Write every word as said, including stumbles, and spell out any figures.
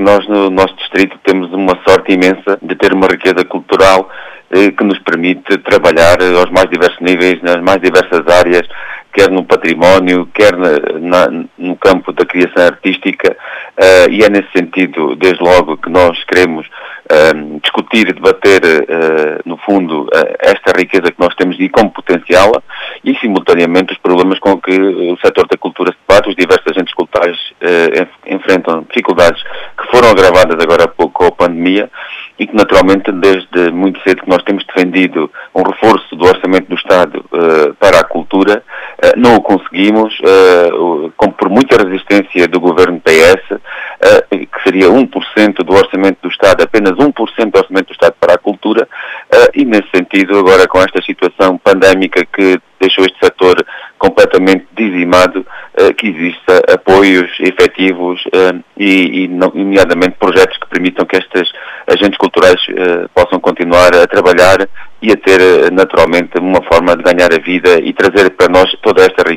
que nós no nosso distrito temos uma sorte imensa de ter uma riqueza cultural eh, que nos permite trabalhar aos mais diversos níveis, nas mais diversas áreas, quer no património, quer na, na, no campo da criação artística, uh, e é nesse sentido, desde logo, que nós queremos uh, discutir e debater, uh, no fundo, uh, esta riqueza que nós temos e como potenciá-la, e simultaneamente os problemas com que o setor da cultura se debate, os diversos agentes culturais uh, enfrentam dificuldades que foram agravadas agora há pouco com a pandemia, e que naturalmente desde muito cedo que nós temos defendido um reforço do orçamento do Estado uh, para a cultura. Uh, não o conseguimos, uh, como por muita resistência do governo P S, uh, que seria um por cento do orçamento do Estado, apenas um por cento do orçamento do Estado para a cultura, uh, e nesse sentido agora com esta situação pandémica que deixou este setor completamente dizimado, uh, que exista apoios efetivos uh, e, e nomeadamente projetos que permitam que estes agentes culturais uh, possam continuar a trabalhar e a ter uh, naturalmente uma forma de ganhar a vida e trazer para nós toda esta